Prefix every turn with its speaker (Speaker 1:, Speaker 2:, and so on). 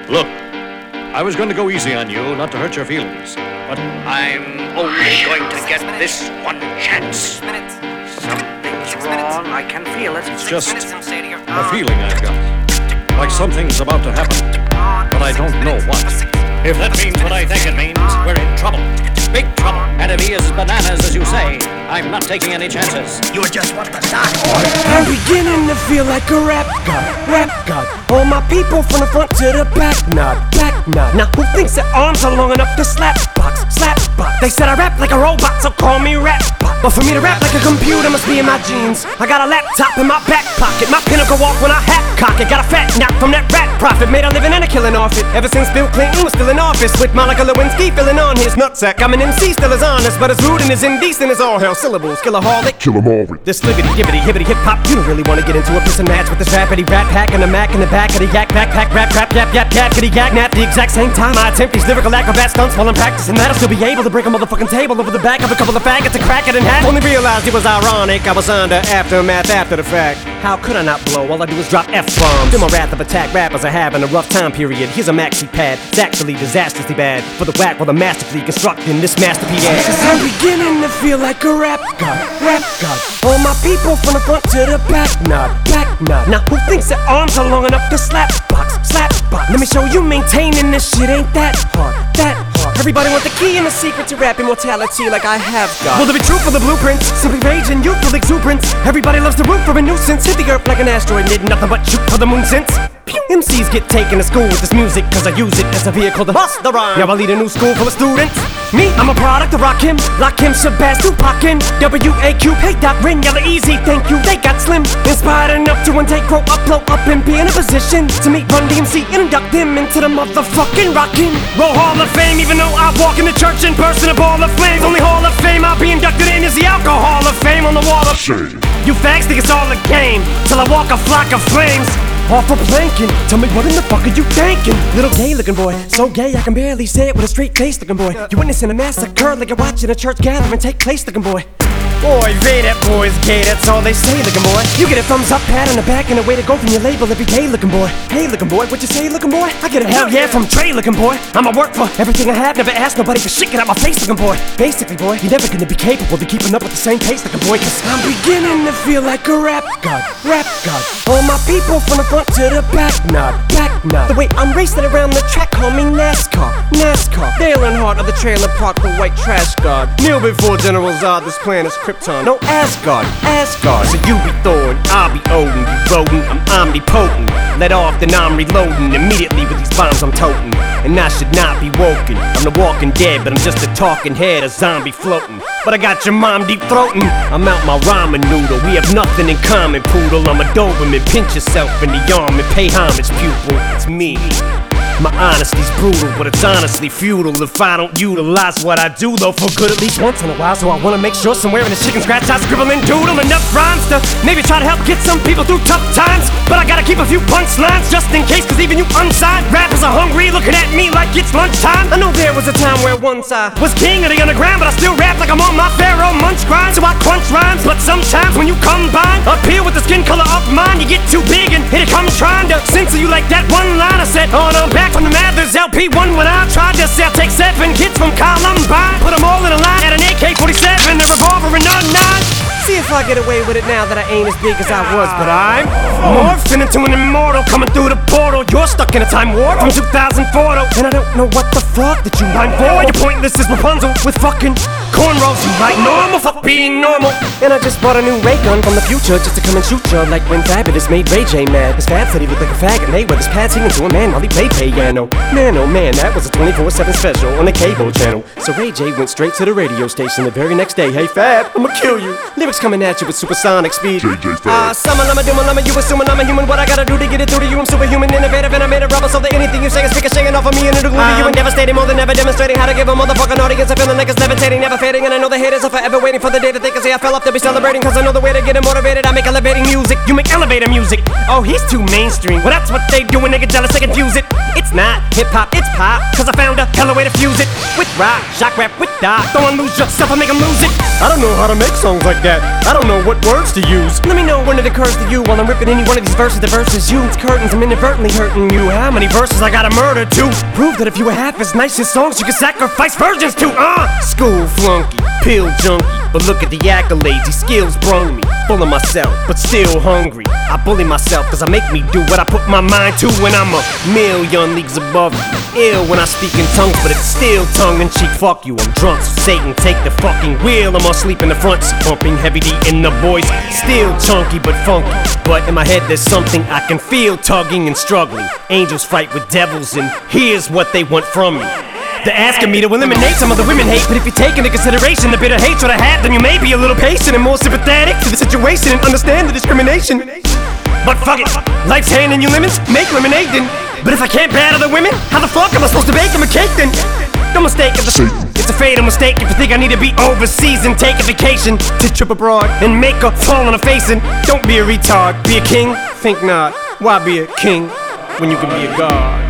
Speaker 1: Look, I was going to go easy on you, not to hurt your feelings, but I'm only going to get this one chance. Something's wrong, I can feel it. It's just a feeling I've got. Like something's about to happen, but I don't know what. If that means what I think it means, we're in trouble. Big trouble. And if he is as bananas as you say, I'm not taking any chances. You just want the dark order.
Speaker 2: I'm beginning to feel like a rap god. All my people from the front to the back nod. Now who thinks their arms are long enough to slap box? They said I rap like a robot, so call me rap bot. But for me to rap like a computer must be in my genes. I got a laptop in my back pocket, my pinnacle walk when I hat cock it. Got a fat knock from that rat profit, made a living and a killing off it. Ever since Bill Clinton was still in office, with Monica Lewinsky filling on his nutsack. I'm an MC, still as honest, but as rude and as indecent as all hell. Syllables, killaholic, kill 'em all. This libbity, gibbity, hibbity, hip hop. You don't really wanna get into a piss and match with this rappity rat pack and a Mac in the back of the yak backpack, rap, yap, kitty yak, nap. The exact same time I attempt these lyrical acrobat stunts while I'm practicing that, I'll still be able to break a motherfucking table over the back of a couple of faggots and crack it in half. Only realized it was ironic, I was under aftermath after the fact. How could I not blow? All I do is drop F-bombs. Feel my wrath of attack rappers are having a rough time period. Here's a maxi pad, it's actually disastrously bad for the whack while the masterfully constructing this masterpiece. Cause I'm beginning to feel like a rap god. All my people from the front to the back nod. Now who thinks their arms are long enough to slap box? Let me show you maintaining this shit ain't that hard. Everybody want the key and the secret to rap immortality like I have got. Will there be truth for the blueprints? Simply rage and youthful exuberance. Everybody loves the root for a nuisance. Hit the earth like an asteroid, did nothing but shoot for the moon since. MCs get taken to school with this music, cause I use it as a vehicle to bust the rhyme. Now I lead a new school full of students. Me, I'm a product of Rakim, Lakim, Shabazz, Tupac, W.A.Q, hey Doc, Rin, Yella Easy, thank you, they got slim. Inspired enough to one day grow up, blow up, and be in a position to meet Run DMC and induct them into the motherfucking Rockin' Roll Hall of Fame. Even though I walk in the church and burst in a ball of flames, only Hall of Fame I'll be inducted in is the Alcohol of Fame on the wall of shame. You fags think it's all a game, till I walk a flock of flames off a planking. Tell me what in the fuck are you thinking? Little gay looking boy, so gay I can barely say it with a straight face looking boy. You witnessing a massacre like you're watching a church gathering take place looking boy. Boy, they that boy's gay, that's all they say looking boy. You get a thumbs up, pat on the back, and a way to go from your label every day looking boy. Hey looking boy, what you say looking boy? I get a hell yeah from Trey looking boy. I'ma work for everything I have, never ask nobody for shit, get out my face looking boy. Basically boy, you're never gonna be capable of keeping up with the same pace looking boy, cause I'm beginning to feel like a rap god. All my people from the front to the back nod. The way I'm racing around the track, call me NASCAR. Dale Earnhardt of the trailer park, the white trash god. Kneel before General Zod, this planet's Krypton. No Asgard. So you be Thor and I'll be Odin. You rodent, I'm omnipotent. Let off, then I'm reloading. Immediately with these bombs I'm toting. And I should not be woken. I'm the walking dead, but I'm just a talking head, a zombie floating. But I got your mom deep throating. I'm out my ramen noodle. We have nothing in common, poodle. I'm a Doberman. Pinch yourself in the arm and pay homage, pupil. It's me. My honesty's brutal, but it's honestly futile if I don't utilize what I do, though, for good at least once in a while. So I wanna make sure somewhere in the chicken scratch I scribble and doodle enough rhymes to maybe try to help get some people through tough times. But I gotta keep a few punchlines just in case, cause even you unsigned rappers are hungry, looking at me like it's lunchtime. I know there was a time where once I was king of the underground, but I still rap like I'm on my Pharaoh Munch grind. So I crunch rhymes, but sometimes when you combine up here with the skin color of mine, you get too big and here it comes trying to censor you like that one line I said. Oh no, back from the Mathers LP1 when I tried to sell. Take 7 kids from Columbine, put them all in a line at an AK-47, a revolver and a 9. See if I get away with it now that I ain't as big as I was, but I'm morphing into an immortal coming through the portal. You're stuck in a time warp from 2004 though, and I don't know what the fuck that you rhyme for. You're pointless as Rapunzel with fucking cornrows. You like normal, fuck being normal. And I just bought a new ray gun from the future just to come and shoot you, like when Fabulous made Ray J mad. His Fab said he looked like a faggot, and Mayweather's pad singing to a man while he played piano. Man, oh man, that was a 24/7 special on the cable channel. So Ray J went straight to the radio station the very next day. Hey Fab, I'ma kill you. Lyrics coming at you with supersonic speed.
Speaker 3: JJ Fab.
Speaker 2: Summer, you assuming I'm a human. What I gotta do to get it through to you? I'm superhuman, innovative, and I made a rubber so that anything you say is ricocheting off of me and it'll glue to you and devastating, more than ever demonstrating how to give a motherfucking audience a feeling like it's levitating, never fading. And I know the haters are forever waiting for the day that they can say I fell off to be celebrating, cause I know the way to get them motivated. I make elevating music, you make elevator music. Oh, he's too mainstream, well that's what they do when they get jealous, they confuse it. It's not hip-hop, it's pop, cause I found a hella way to fuse it. With rock, shock rap, with dot, don't lose yourself, I make them lose it. I don't know how to make songs like that, I don't know what words to use. Let me know when it occurs to you while I'm ripping any one of these verses. The verses you, it's curtains, I'm inadvertently hurting you. How many verses I gotta murder to prove that if you were half as nice as songs you could sacrifice virgins to? School flunky, pill junkie, but look at the accolades, these skills brung me. Full of myself, but still hungry. I bully myself cause I make me do what I put my mind to. When I'm a million leagues above you, ill when I speak in tongues, but it's still tongue in cheek. Fuck you, I'm drunk, so Satan take the fucking wheel. I'm asleep in the front seat, pumping heavy D in the boys. Still chunky but funky, but in my head there's something I can feel tugging and struggling. Angels fight with devils and here's what they want from me. They're asking me to eliminate some of the women hate, but if you take into consideration the bitter hatred I have, then you may be a little patient and more sympathetic to the situation and understand the discrimination. But fuck it, life's handing you lemons, make lemonade then. But if I can't battle the women, how the fuck am I supposed to bake them a cake then? Don't mistake it's a fatal mistake if you think I need to be overseas and take a vacation to trip abroad and make a fall on a face. And don't be a retard, be a king? Think not, why be a king when you can be a god?